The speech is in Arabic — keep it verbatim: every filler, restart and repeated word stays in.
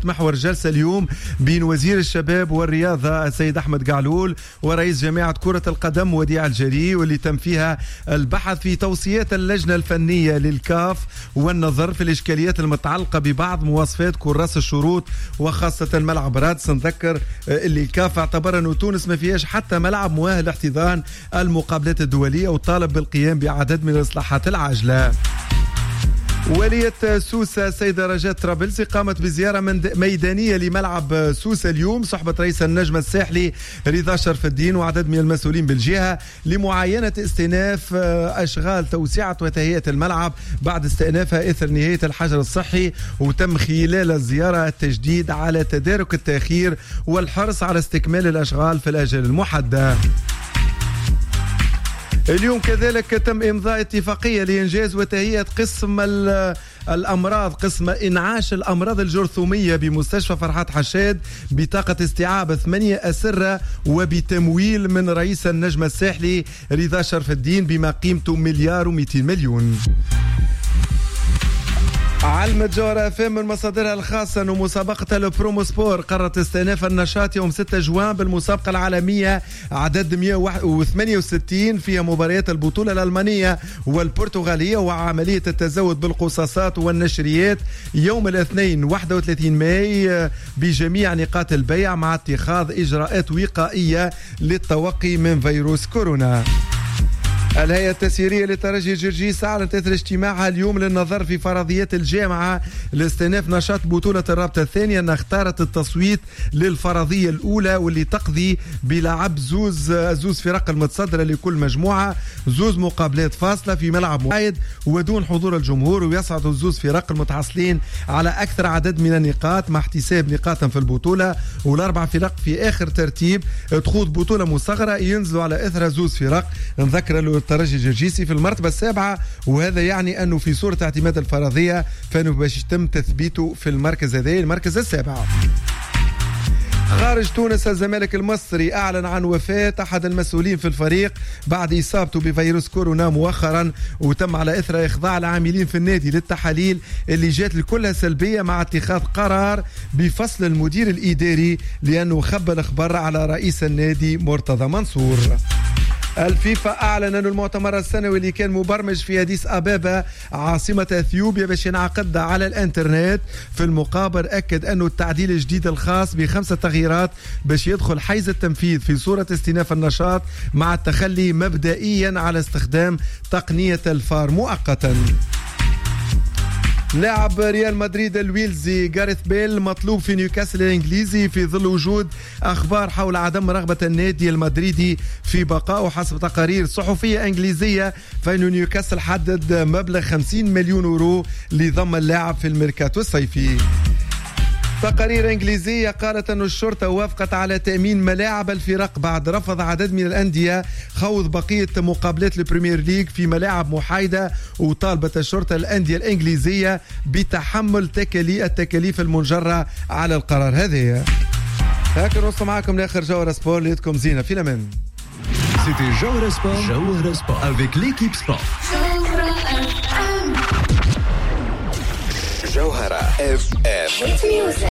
محور جلسة اليوم بين وزير الشباب والرياضة السيد أحمد قعلول ورئيس جامعة كرة القدم وديع الجري، واللي تم فيها البحث في توصيات اللجنة الفنية للكاف والنظر في الإشكاليات المتعلقة ببعض مواصفات كراس الشروط وخاصة ملعب رادس. نذكر اللي الكاف اعتبر أنه تونس ما فيهاش حتى ملعب مؤهل لاحتضان المقابلات الدولية، وطالب بالقيام بعدد من الإصلاحات العاجلة. ولية سوسة السيدة رجاء طرابلسي قامت بزيارة ميدانية لملعب سوسة اليوم صحبة رئيس النجم الساحلي رضا شرف الدين وعدد من المسؤولين بالجهة لمعاينة استئناف أشغال توسعة وتهيئة الملعب بعد استئنافها إثر نهاية الحجر الصحي. وتم خلال الزيارة التجديد على تدارك التأخير والحرص على استكمال الأشغال في الأجل المحددة. اليوم كذلك تم إمضاء اتفاقية لإنجاز وتهيئة قسم الأمراض قسم إنعاش الأمراض الجرثومية بمستشفى فرحات حشاد بطاقة استيعاب ثمانية أسرة وبتمويل من رئيس النجم الساحلي رضا شرف الدين بما قيمته مليار ومئتين مليون. علمت جوهرة أف إم من مصادرها الخاصة أن مسابقة البرومو سبور قررت استئناف النشاط يوم ستة جوان بالمسابقة العالمية عدد مئة وثمانية وستين فيها مباريات البطولة الألمانية والبرتغالية وعملية التزود بالقصاصات والنشريات يوم الاثنين واحد وثلاثين ماي بجميع نقاط البيع مع اتخاذ إجراءات وقائية للتوقي من فيروس كورونا. الهيئة التسييرية لترجي جرجيس أعلنت إثر اجتماعها اليوم للنظر في فرضيات الجامعة لاستئناف نشاط بطولة الرابطة الثانية أنها اختارت التصويت للفرضية الأولى واللي تقضي بلعب زوز زوز فرق المتصدرة لكل مجموعة، زوز مقابلات فاصلة في ملعب واحد ودون حضور الجمهور، ويصعد الزوز فرق المتحصلين على أكثر عدد من النقاط مع احتساب نقاطا في البطولة، والأربع فرق في آخر ترتيب تخوض بطولة مصغرة ينزلوا على إثر زوز فرق. نذكر الترجي الجرجيسي في المرتبة السابعة، وهذا يعني أنه في صورة اعتماد الفرضية فإنه باش يتم تثبيته في المركز هذا المركز السابع. خارج تونس الزمالك المصري أعلن عن وفاة أحد المسؤولين في الفريق بعد إصابته بفيروس كورونا مؤخرا، وتم على إثر إخضاع العاملين في النادي للتحاليل اللي جات لكلها سلبية مع اتخاذ قرار بفصل المدير الإداري لأنه خبى الأخبار على رئيس النادي مرتضى منصور. الفيفا أعلن أن المؤتمر السنوي اللي كان مبرمج في أديس أبابا عاصمة أثيوبيا باش ينعقد على الانترنت في المقابل أكد أنه التعديل الجديد الخاص بخمسة تغييرات باش يدخل حيز التنفيذ في صورة استئناف النشاط مع التخلي مبدئيا على استخدام تقنية الفار مؤقتا. لاعب ريال مدريد الويلزي غاريث بيل مطلوب في نيوكاسل الانجليزي في ظل وجود اخبار حول عدم رغبة النادي المدريدي في بقائه. حسب تقارير صحفية انجليزية فإن نيوكاسل حدد مبلغ خمسين مليون يورو لضم اللاعب في الميركاتو الصيفي. تقارير إنجليزية قالت أن الشرطة وافقت على تأمين ملاعب الفرق بعد رفض عدد من الأندية خوض بقية مقابلات البريمير ليج في ملاعب محايدة، وطالبت الشرطة الأندية الإنجليزية بتحمل تكاليف التكاليف المنجرة على القرار هذا. هكذا نوصل معكم لآخر جوهرة سبور. ليتكم زينة في الأمان. C'était Jawhara Sport, Jawhara Sport avec l'équipe sport. Jawhara F M.